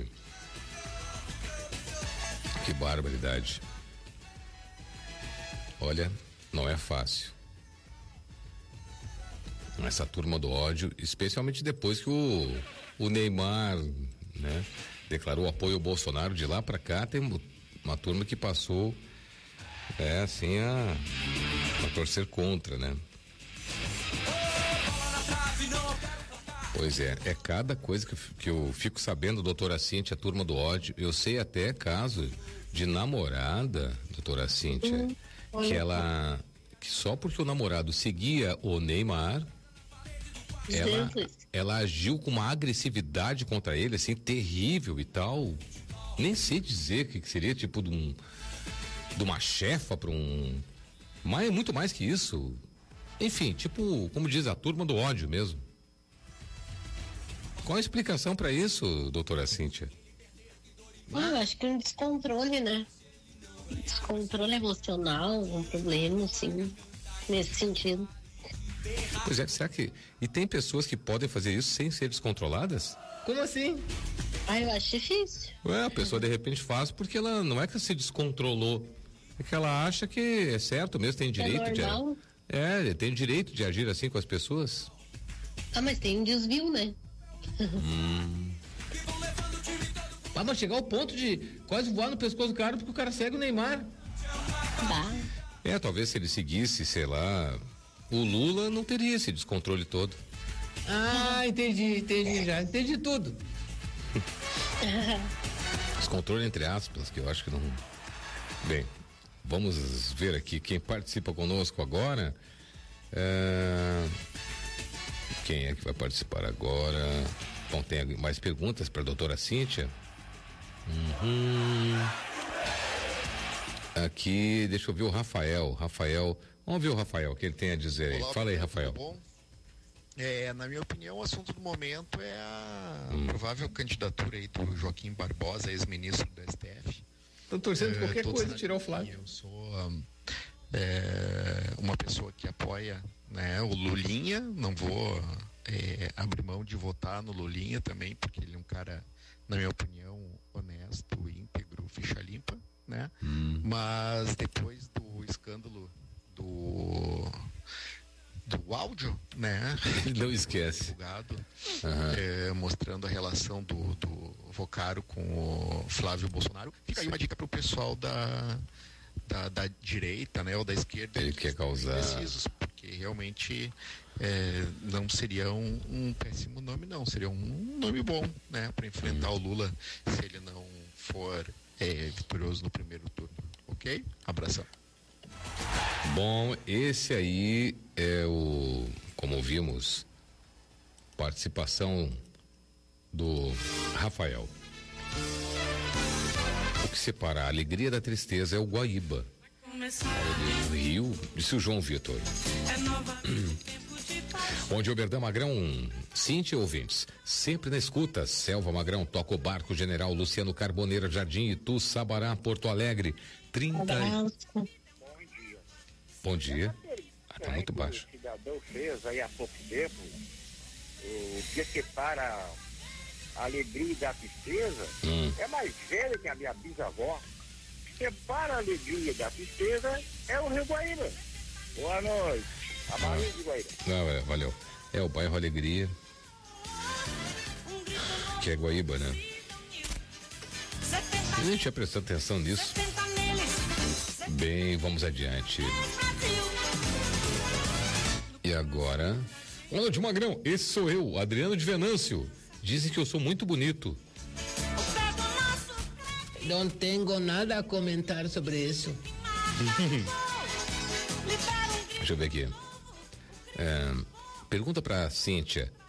Que barbaridade. Olha, não é fácil. Essa turma do ódio, especialmente depois que o, o Neymar, né, declarou apoio ao Bolsonaro, de lá pra cá tem uma turma que passou, é assim, a, a torcer contra, né? Pois é, é cada coisa que, que eu fico sabendo, doutora Cíntia, a turma do ódio. Eu sei até caso de namorada, doutora Cíntia, hum, que ela, que só porque o namorado seguia o Neymar, ela, ela agiu com uma agressividade contra ele, assim, terrível e tal. Nem sei dizer que, que seria tipo de um, de uma chefa para um, mas é muito mais que isso. Enfim, tipo, como diz, a turma do ódio mesmo. Qual a explicação para isso, doutora Cíntia? Ah, eu acho que é um descontrole, né? Descontrole emocional, um problema, assim, nesse sentido. Pois é, será que... E tem pessoas que podem fazer isso sem ser descontroladas? Como assim? Ah, eu acho difícil. Ué, a pessoa de repente faz porque ela não é que se descontrolou, é que ela acha que é certo mesmo, tem direito é normal. de... É, tem direito de agir assim com as pessoas. Ah, mas tem um desvio, né? Hum. Ah, mas chegar ao ponto de quase voar no pescoço do cara porque o cara segue o Neymar. Tá. É, talvez se ele seguisse, sei lá, o Lula não teria esse descontrole todo. Ah, entendi, entendi já, entendi tudo. Descontrole entre aspas, que eu acho que não... Bem, vamos ver aqui quem participa conosco agora. É... Quem é que vai participar agora? Bom, tem mais perguntas para a doutora Cíntia? Uhum. Aqui, deixa eu ver o Rafael. Rafael, vamos ver o Rafael, o que ele tem a dizer aí. Olá, fala aí, Rafael. Tudo bom? É, na minha opinião, o assunto do momento é a hum. provável candidatura aí do Joaquim Barbosa, ex-ministro do S T F. Estão torcendo é, qualquer coisa tirar o Flávio. Eu sou um, é, uma pessoa que apoia, né, o Lulinha, não vou é, abrir mão de votar no Lulinha também, porque ele é um cara, na minha opinião, honesto, íntegro, ficha limpa, né? Hum. Mas depois do escândalo do do áudio, né? Não esquece. Divulgado, uhum. é, mostrando a relação do, do Vocaro com o Flávio Bolsonaro. Fica aí uma dica para o pessoal da, da, da direita, né? Ou da esquerda. Ele quer causar... Precisos, porque realmente é, não seria um, um péssimo nome, não. Seria um nome bom, né? Para enfrentar hum. o Lula, se ele não for é, vitorioso no primeiro turno. Ok? Abração. Bom, esse aí é o, como vimos, participação do Rafael. O que separa a alegria da tristeza é o Guaíba. O Rio, disse o João Vitor. Bom dia, Oberdan Magrão, Cíntia ouvintes, sempre na escuta. Selva Magrão, toca o barco General Luciano Carboneira, Jardim Itu, Sabará, Porto Alegre, trinta. Bom dia. Ah, tá muito baixo. O cidadão fez aí há pouco tempo, o que separa a alegria da tristeza, hum. é mais velho que a minha bisavó. Separa a alegria da tristeza é o Rio Guaíba. Boa noite. A Marinha de Guaíba. Não, é, valeu. É o bairro Alegria, que é Guaíba, né? A gente tinha prestado atenção nisso. Bem, vamos adiante. E agora? Olá, de Magrão, esse sou eu, Adriano de Venâncio. Dizem que eu sou muito bonito. Não tenho nada a comentar sobre isso. Deixa eu ver aqui. É, pergunta pra Cíntia.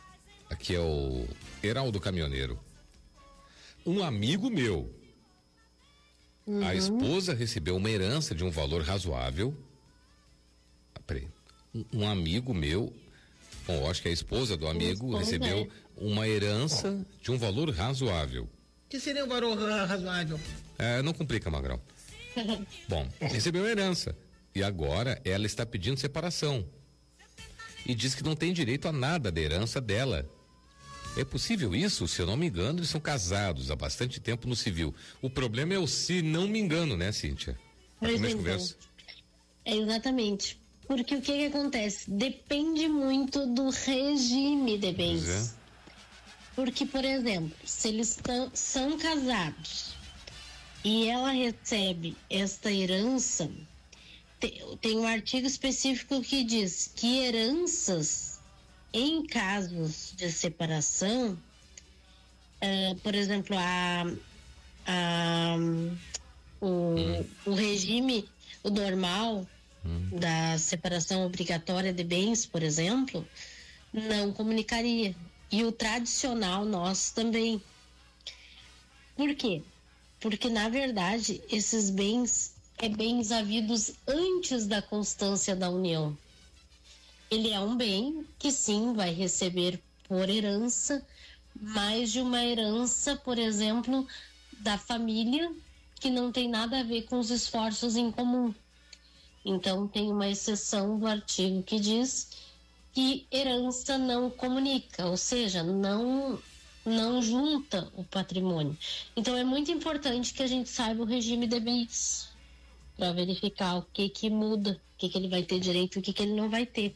aqui é o Heraldo Caminhoneiro. Um amigo meu, uhum. a esposa recebeu uma herança de um valor razoável. Ah, peraí. Um, um amigo meu, bom, acho que a esposa do amigo recebeu é. uma herança de um valor razoável. Que seria um valor razoável? É, não complica, Magrão. Bom, recebeu a herança e agora ela está pedindo separação e diz que não tem direito a nada da herança dela. É possível isso? Se eu não me engano, eles são casados há bastante tempo no civil. O problema é o se não me engano, né, Cíntia? Pois então, é exatamente. Porque o que, que acontece? Depende muito do regime de bens. É. Porque, por exemplo, se eles tão, são casados e ela recebe esta herança, tem, tem um artigo específico que diz que heranças em casos de separação, uh, por exemplo, a, a, o, hum. o regime, o normal hum. da separação obrigatória de bens, por exemplo, não comunicaria. E o tradicional nosso também. Por quê? Porque, na verdade, esses bens é bens havidos antes da constância da união. Ele é um bem que sim vai receber por herança, mais de uma herança, por exemplo, da família, que não tem nada a ver com os esforços em comum. Então tem uma exceção do artigo que diz que herança não comunica, ou seja, não, não junta o patrimônio. Então é muito importante que a gente saiba o regime de bens, para verificar o que que muda, o que que ele vai ter direito e o que que ele não vai ter.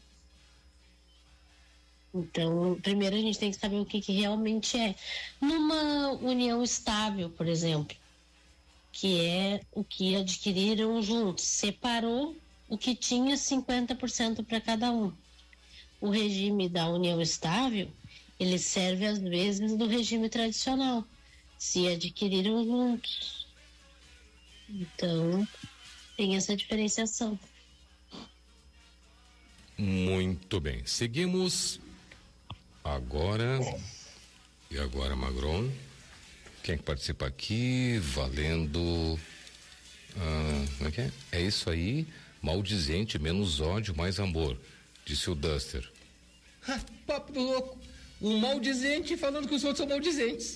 Então, primeiro a gente tem que saber o que que realmente é. Numa união estável, por exemplo, que é o que adquiriram juntos, separou o que tinha cinquenta por cento para cada um. O regime da união estável, ele serve às vezes do regime tradicional, se adquiriram juntos. Então, tem essa diferenciação. Muito bem. Seguimos agora. E agora, Magron? Quem é que participa aqui? Valendo. Ah, como é que é? É isso aí. Maldizente, menos ódio, mais amor. Disse o Duster. Ah, papo do louco. Um maldizente falando que os outros são maldizentes.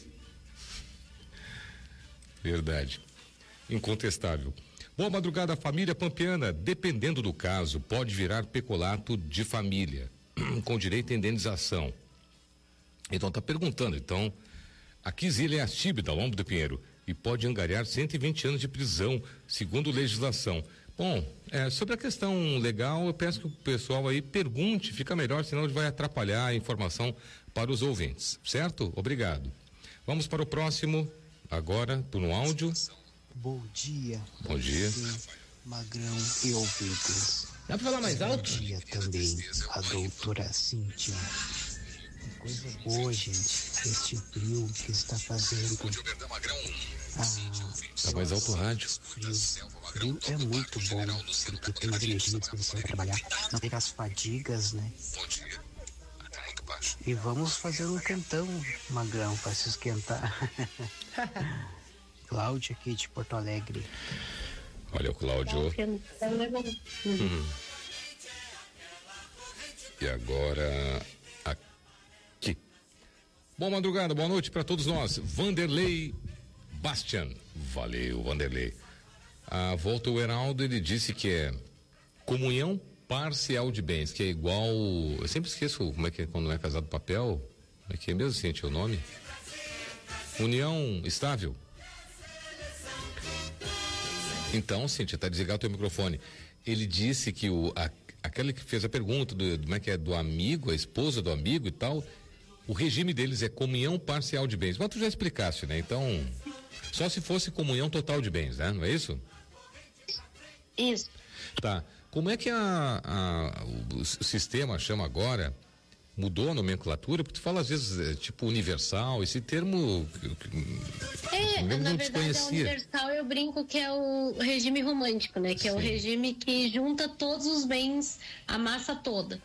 Verdade. Incontestável. Boa madrugada, família pampiana. Dependendo do caso, pode virar peculato de família, com direito à indenização. Então tá perguntando, então, a Kizília é a Tibe da Lombo do Pinheiro e pode angariar cento e vinte anos de prisão, segundo legislação. Bom, é, sobre a questão legal, eu peço que o pessoal aí pergunte, fica melhor, senão ele vai atrapalhar a informação para os ouvintes, certo? Obrigado. Vamos para o próximo, agora, por um áudio. Bom dia. Bom dia. Você, Magrão e ouvintes. Dá para falar mais alto? Bom dia também, a doutora Cíntia. Coisa boa, gente, este frio que está fazendo. Ah, tá mais alto o rádio. Frio, frio é muito bom, porque tem mais energia para você trabalhar, não tem as fadigas, né? E vamos fazer um cantão, Magrão, para se esquentar. Cláudio aqui de Porto Alegre. Olha o Cláudio. Uhum. E agora aqui. Boa madrugada, boa noite para todos nós. Vanderlei Bastian. Valeu, Vanderlei. Ah, volta o Heraldo, ele disse que é comunhão parcial de bens, que é igual. Eu sempre esqueço como é que é quando não é casado papel. Como é que é mesmo, Cintia, o nome? União estável. Então, Cíntia, tá desligado o teu microfone. Ele disse que o, a, aquele que fez a pergunta do, como é que é, do amigo, a esposa do amigo e tal, o regime deles é comunhão parcial de bens. Mas tu já explicaste, né? Então, só se fosse comunhão total de bens, né? Não é isso? Isso. Tá. Como é que a, a, o sistema chama agora? Mudou a nomenclatura? Porque tu fala às vezes, é, tipo, universal, esse termo. É, eu na não verdade, desconhecia. é universal, eu brinco que é o regime romântico, né? Que é Sim. o regime que junta todos os bens, a massa toda.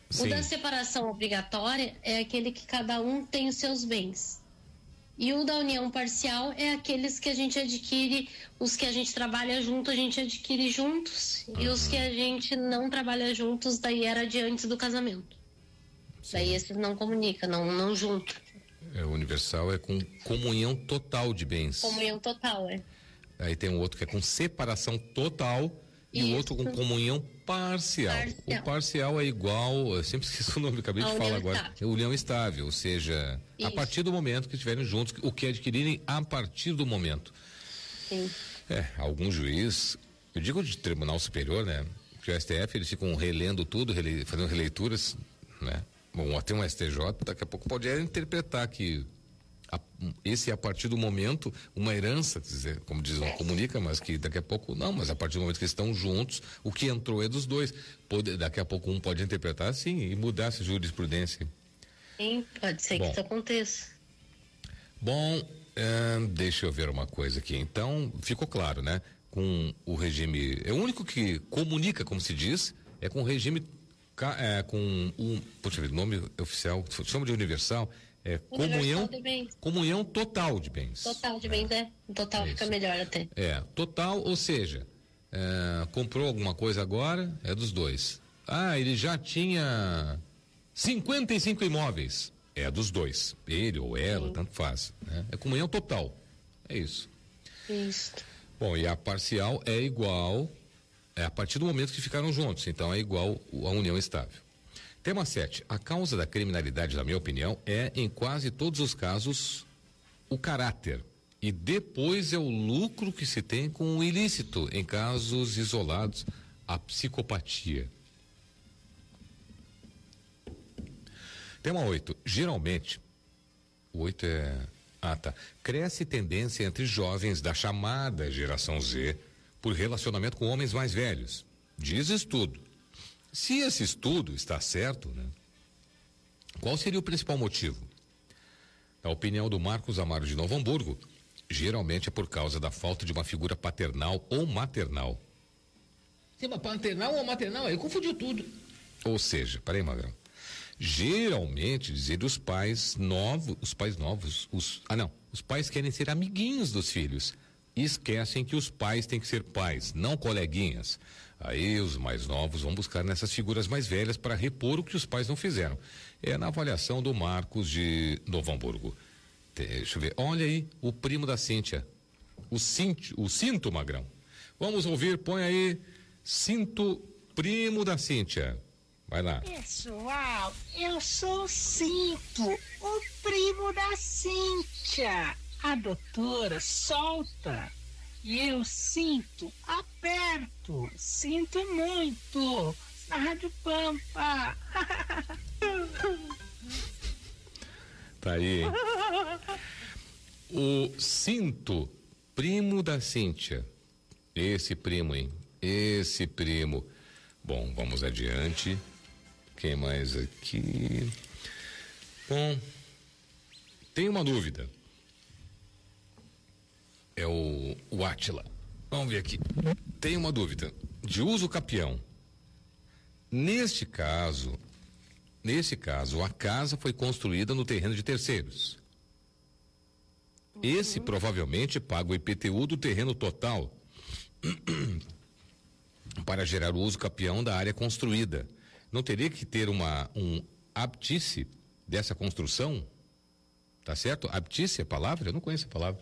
Sim. O da separação obrigatória é aquele que cada um tem os seus bens. E o da união parcial é aqueles que a gente adquire, os que a gente trabalha junto, a gente adquire juntos. Uhum. E os que a gente não trabalha juntos, daí era de antes do casamento. Sim. Daí esses não comunicam, não, não junto. É, o universal é com comunhão total de bens. Comunhão total, é. Aí tem um outro que é com separação total e o outro com comunhão parcial. parcial. O parcial é igual, eu sempre esqueço o nome, acabei de falar agora. Estável. É união estável, ou seja, Isso. a partir do momento que estiverem juntos, o que adquirirem a partir do momento. Sim. É, algum juiz, eu digo de Tribunal Superior, né? Que o S T F, eles ficam relendo tudo, rele, fazendo releituras, né? Bom, até um S T J, daqui a pouco pode interpretar que A, esse é a partir do momento uma herança, dizer, como diz, não comunica, mas que daqui a pouco não, mas a partir do momento que estão juntos, o que entrou é dos dois. Pode, daqui a pouco um pode interpretar sim e mudar essa jurisprudência. Sim, pode ser Bom, que isso aconteça. Bom, é, deixa eu ver uma coisa aqui. Então, ficou claro, né? Com o regime, é o único que comunica, como se diz, é com o regime, é, com um, poxa vida, nome oficial, chama de universal. É comunhão, comunhão total de bens. Total de bens, é. Total é fica melhor até. É, total, ou seja, é, comprou alguma coisa agora, é dos dois. Ah, ele já tinha cinquenta e cinco imóveis, é dos dois. Ele ou ela, Sim. tanto faz. Né? É comunhão total, é isso. Isso. Bom, e a parcial é igual, é a partir do momento que ficaram juntos, então é igual a união estável. Tema sete. A causa da criminalidade, na minha opinião, é, em quase todos os casos, o caráter. E depois é o lucro que se tem com o ilícito, em casos isolados, a psicopatia. Tema oito. Geralmente, o oito é... Ah, tá. Cresce tendência entre jovens da chamada geração Z por relacionamento com homens mais velhos. Diz estudo. Se esse estudo está certo, né? Qual seria o principal motivo? Na opinião do Marcos Amaro de Novo Hamburgo, geralmente é por causa da falta de uma figura paternal ou maternal. Sim, mas paternal ou maternal? Aí confundiu tudo. Ou seja, peraí, Magrão. Geralmente, dizer os pais novos, os pais novos, os, ah não, os pais querem ser amiguinhos dos filhos e esquecem que os pais têm que ser pais, não coleguinhas. Aí os mais novos vão buscar nessas figuras mais velhas para repor o que os pais não fizeram. É na avaliação do Marcos de Novo Hamburgo. Deixa eu ver. Olha aí, o primo da Cíntia. O cinto, o cinto, Magrão. Vamos ouvir, põe aí. Cinto, primo da Cíntia. Vai lá. Pessoal, eu sou o Cinto, o primo da Cíntia. A doutora solta. E eu sinto, aperto, sinto muito, na Rádio Pampa. Tá aí, hein? O Cinto, primo da Cíntia. Esse primo, hein? Esse primo. Bom, vamos adiante. Quem mais aqui? Bom, tem uma dúvida. É o, o Átila. Vamos ver aqui. Tem uma dúvida. De uso capião. Neste caso, nesse caso, a casa foi construída no terreno de terceiros. Uhum. Esse provavelmente paga o I P T U do terreno total para gerar o uso capião da área construída. Não teria que ter uma um aptice dessa construção? Tá certo? Aptice é a palavra? Eu não conheço a palavra.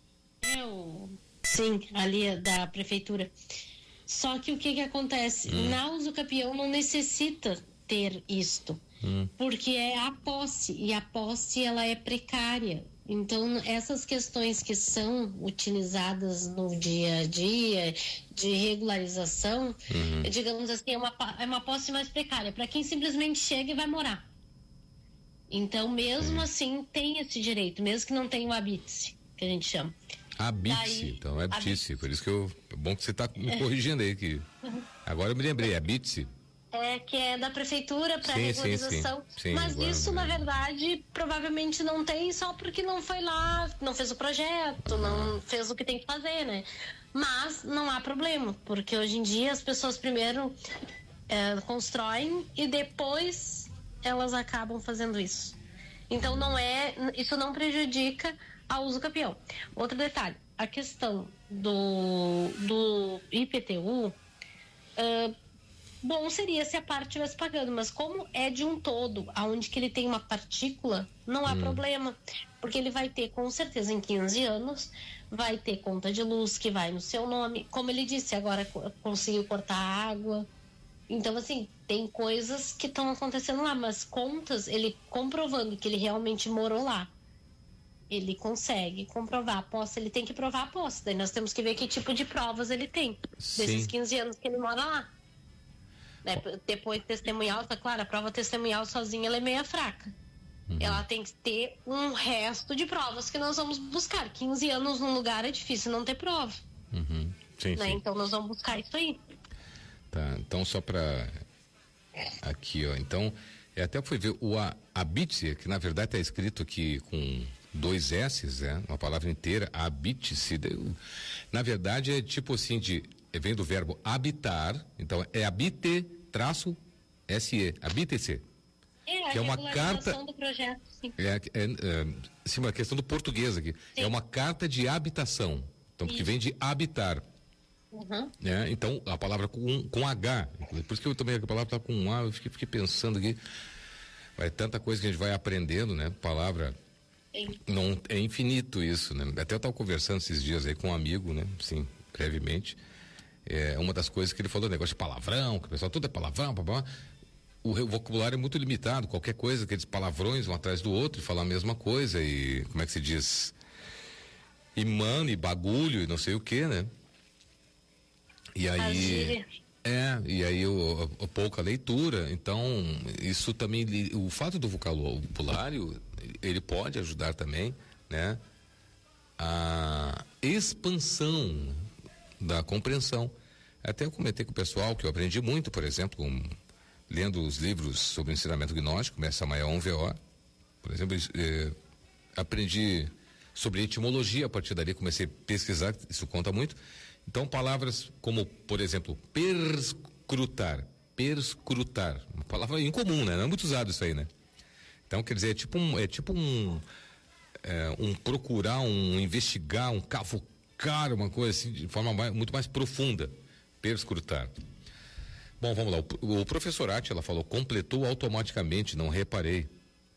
Sim, ali é da prefeitura. Só que o que que acontece? Hum. Na usucapião não necessita ter isto, hum. porque é a posse, e a posse ela é precária. Então, essas questões que são utilizadas no dia a dia, de regularização, uhum. digamos assim, é uma, é uma posse mais precária, para quem simplesmente chega e vai morar. Então, mesmo uhum. assim, tem esse direito, mesmo que não tenha o habite, que a gente chama. Habite, então é habite, por isso que eu, é bom que você está me corrigindo aí, que agora eu me lembrei, habite. É, que é da prefeitura para regularização, sim, sim, sim. Mas agora, isso, na verdade, provavelmente não tem só porque não foi lá, não fez o projeto, não fez o que tem que fazer, né? Mas não há problema, porque hoje em dia as pessoas primeiro é, constroem e depois elas acabam fazendo isso. Então não é, isso não prejudica a uso capião. Outro detalhe, a questão do, do I P T U, uh, bom seria se a parte estivesse pagando, mas como é de um todo, aonde que ele tem uma partícula, não há hum. problema, porque ele vai ter com certeza em quinze anos, vai ter conta de luz que vai no seu nome, como ele disse, agora conseguiu cortar a água. Então, assim, tem coisas que estão acontecendo lá, mas contas, ele comprovando que ele realmente morou lá, ele consegue comprovar a posse, ele tem que provar a posse. Daí nós temos que ver que tipo de provas ele tem, Sim. desses quinze anos que ele mora lá. Né? Depois testemunhal, tá claro, a prova testemunhal sozinha ela é meia fraca. Uhum. Ela tem que ter um resto de provas que nós vamos buscar. quinze anos num lugar é difícil não ter prova. Uhum. Sim, né? sim. Então nós vamos buscar isso aí. Tá, então só para aqui, ó, então, eu até fui ver o habite, que na verdade está escrito aqui com dois S's, né? Uma palavra inteira, habite-se, na verdade é tipo assim de, vem do verbo habitar, então é habite traço S-E, habite-se. É, que é uma carta do projeto, sim. É, é, é, sim, uma questão do português aqui, sim. É uma carta de habitação, então que vem de habitar. Uhum. É, então a palavra com, com H, por isso que eu também a palavra tá com A, eu fiquei, fiquei pensando aqui, é tanta coisa que a gente vai aprendendo, né? Palavra Sim. não é infinito isso, né? Até eu estava conversando esses dias aí com um amigo, né? Sim, brevemente, é uma das coisas que ele falou, negócio de palavrão, que o pessoal tudo é palavrão, blá, blá. O vocabulário é muito limitado, qualquer coisa, aqueles palavrões um atrás do outro, falar a mesma coisa e como é que se diz, e mano, e bagulho, e não sei o que, né? E aí, é, e aí o, o, pouca leitura, então isso também, o fato do vocabulário, ele pode ajudar também, né? A expansão da compreensão. Até eu comentei com o pessoal que eu aprendi muito, por exemplo, com, lendo os livros sobre o ensinamento gnóstico, Mestre Samael um V O, por exemplo, eh, aprendi sobre etimologia, a partir dali comecei a pesquisar, isso conta muito. Então, palavras como, por exemplo, perscrutar, perscrutar, uma palavra incomum, né? Não é muito usado isso aí, né? Então, quer dizer, é tipo um, é tipo um, é, um procurar, um investigar, um cavucar, uma coisa assim, de forma mais, muito mais profunda, perscrutar. Bom, vamos lá, o, o professor Átila falou, completou automaticamente, não reparei.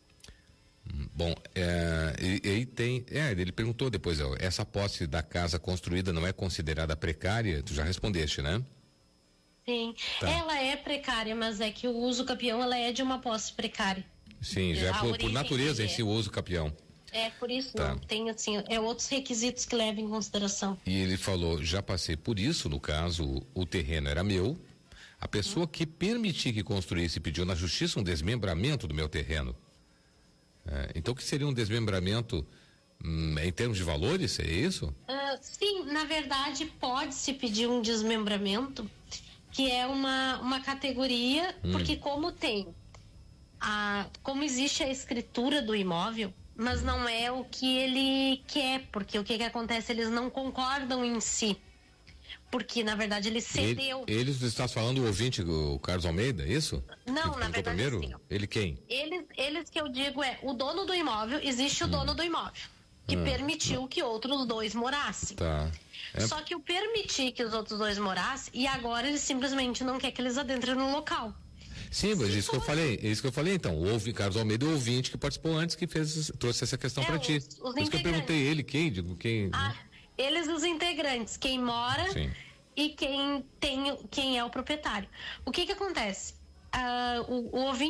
Bom, é, e, e tem, é, ele perguntou depois, ó, essa posse da casa construída não é considerada precária? Tu já respondeste, né? Sim, tá. Ela é precária, mas é que o uso capião, ela é de uma posse precária. Sim, já é por, por natureza em si o uso capião. É, por isso, tá. Não tem assim, é outros requisitos que levam em consideração. E ele falou, já passei por isso, no caso, o terreno era meu, a pessoa hum. que permitiu que construísse pediu na justiça um desmembramento do meu terreno. É, então, o que seria um desmembramento hum, em termos de valores, é isso? Uh, sim, na verdade, pode-se pedir um desmembramento, que é uma, uma categoria, hum. porque como tem, a, como existe a escritura do imóvel, mas não é o que ele quer, porque o que, que acontece, eles não concordam em si. Porque, na verdade, ele cedeu. Ele, eles, você está falando o ouvinte, o Carlos Almeida, é isso? Não, na verdade, primeiro? Assim, ele quem? Eles, eles que eu digo é, o dono do imóvel, existe hum. o dono do imóvel, que ah, permitiu não. que outros dois morassem. Tá. É... Só que o permitir que os outros dois morassem, e agora ele simplesmente não quer que eles adentrem no local. Sim, mas isso que eu falei, é isso que eu falei então, o ouvi, Carlos Almeida, o ouvinte que participou antes, que fez, trouxe essa questão é, para ti. Os Por isso que eu perguntei ele, quem, digo, quem... Ah, eles os integrantes, quem mora Sim. e quem tem, quem é o proprietário. O que que acontece? Uh, o, o ouvinte